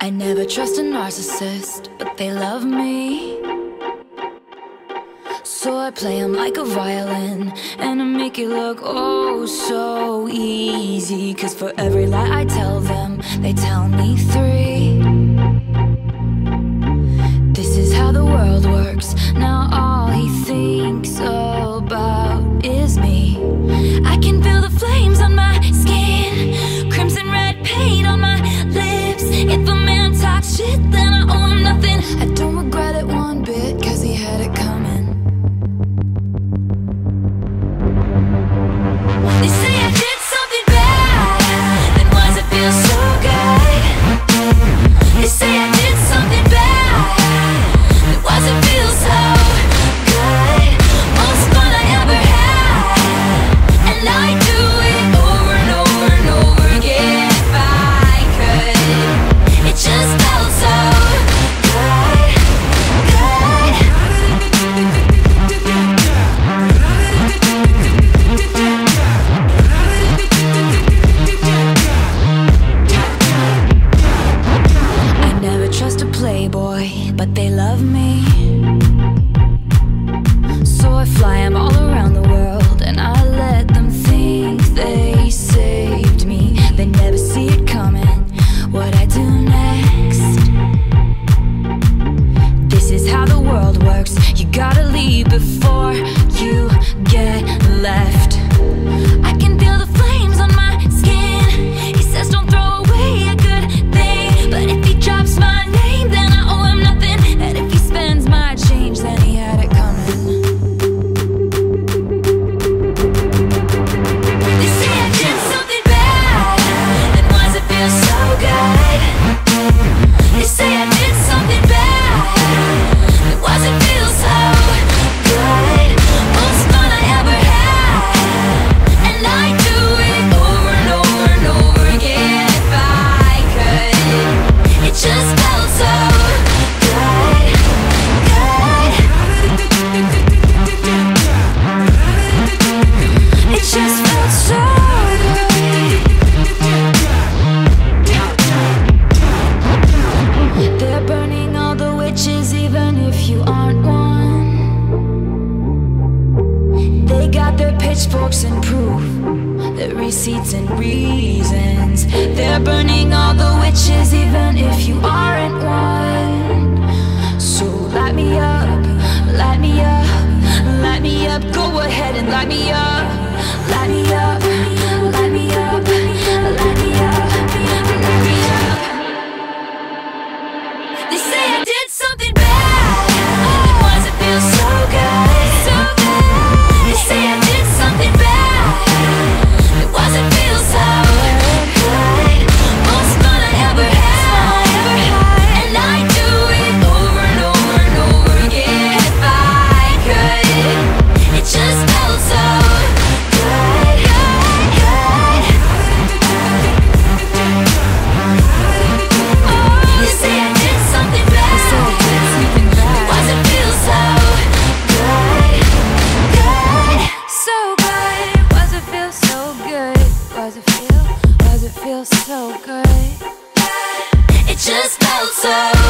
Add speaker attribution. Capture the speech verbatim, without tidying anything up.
Speaker 1: I never trust a narcissist, but they love me. So I play them like a violin, and I make it look oh so easy. Cause for every lie I tell them, they tell me three. This is how the world works. Now all he thinks about is me. I can feel the flames on my skin, crimson red paint on my lips. If a man talks shit, then I owe him nothing. I don't regret it one bit, cause he had it coming. They say I did something bad, then why's it feel so good? They say I did something bad, then why's it feel so good? Most fun I ever had, and I do it over and over and over again if I could. It just felt so good, good. I never trust a playboy, but they love me. So I fly them all around the world, and I let them think they saved me. They never see it coming, what I do next. This is how the world works. You gotta leave before you get left. I can feel the flames on my skin. He says don't throw away a good thing, but if he drops my name, then I owe him nothing. And if he spends my change, then he had it coming. They say I did something bad, then why's it feel so good? They say I did something bad, then why's it feel so good? Most fun I ever had, and I do it over and over and over again if I could. It just felt so good, good. It just felt so good. They're burning all the witches even if you aren't one. They got their pitchforks and proof, their receipts and reasons. They're burning all the witches even if you aren't one. So light me up, light me up, light me up. Go ahead and light me up, light me up, light me up, light me up, light me up. They say I did something bad, then why's it feel so good? So good. They say I did something bad, then why's it feel so good? Most fun I ever had, and I do it over and over and over again if I could. It just felt so good, good, oh, they say I did something bad, then why's it feel so good, good, so good? Why's it feel so good? Why's it feel, why's it feel so good? It just felt so